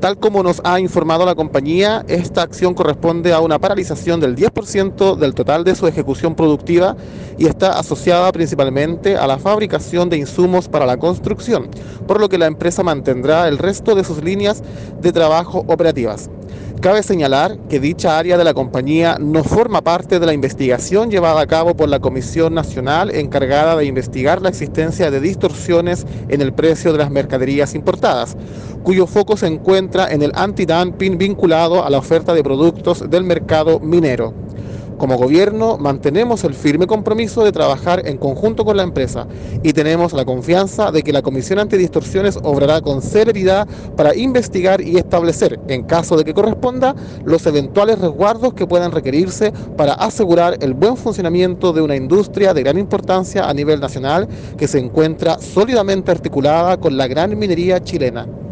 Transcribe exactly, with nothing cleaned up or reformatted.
Tal como nos ha informado la compañía, esta acción corresponde a una paralización del diez por ciento del total de su ejecución productiva y está asociada principalmente a la fabricación de insumos para la construcción, por lo que la empresa mantendrá el resto de sus líneas de trabajo operativas. Cabe señalar que dicha área de la compañía no forma parte de la investigación llevada a cabo por la Comisión Nacional encargada de investigar la existencia de distorsiones en el precio de las mercaderías importadas, cuyo foco se encuentra en el antidumping vinculado a la oferta de productos del mercado minero. Como gobierno, mantenemos el firme compromiso de trabajar en conjunto con la empresa y tenemos la confianza de que la Comisión Antidistorsiones obrará con celeridad para investigar y establecer, en caso de que corresponda, los eventuales resguardos que puedan requerirse para asegurar el buen funcionamiento de una industria de gran importancia a nivel nacional que se encuentra sólidamente articulada con la gran minería chilena.